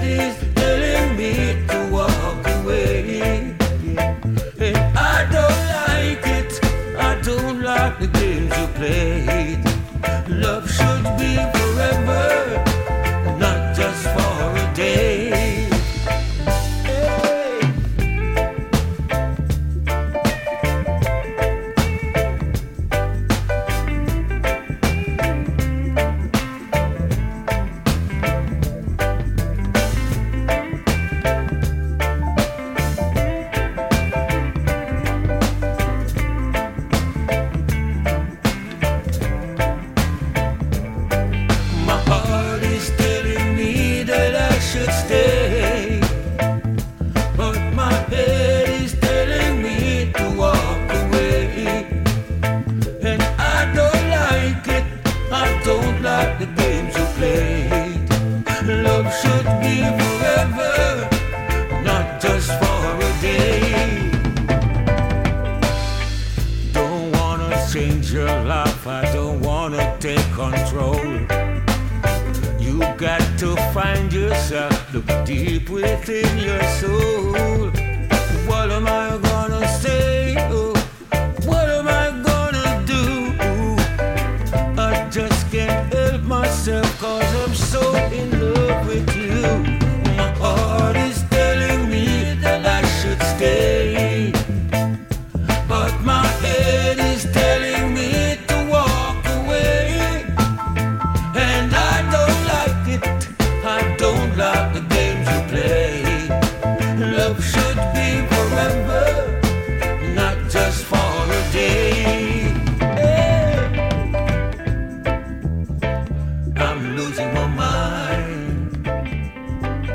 is telling me to walk away. And I don't like it. I don't like the games you play. Love should be forever, not just for a day. Stay, but my head is telling me to walk away, and I don't like it. I don't like the games you play. Love should be forever, not just for a day. Don't wanna change your life. I don't wanna take control. You got to find yourself, look deep within your soul. What am I gonna say?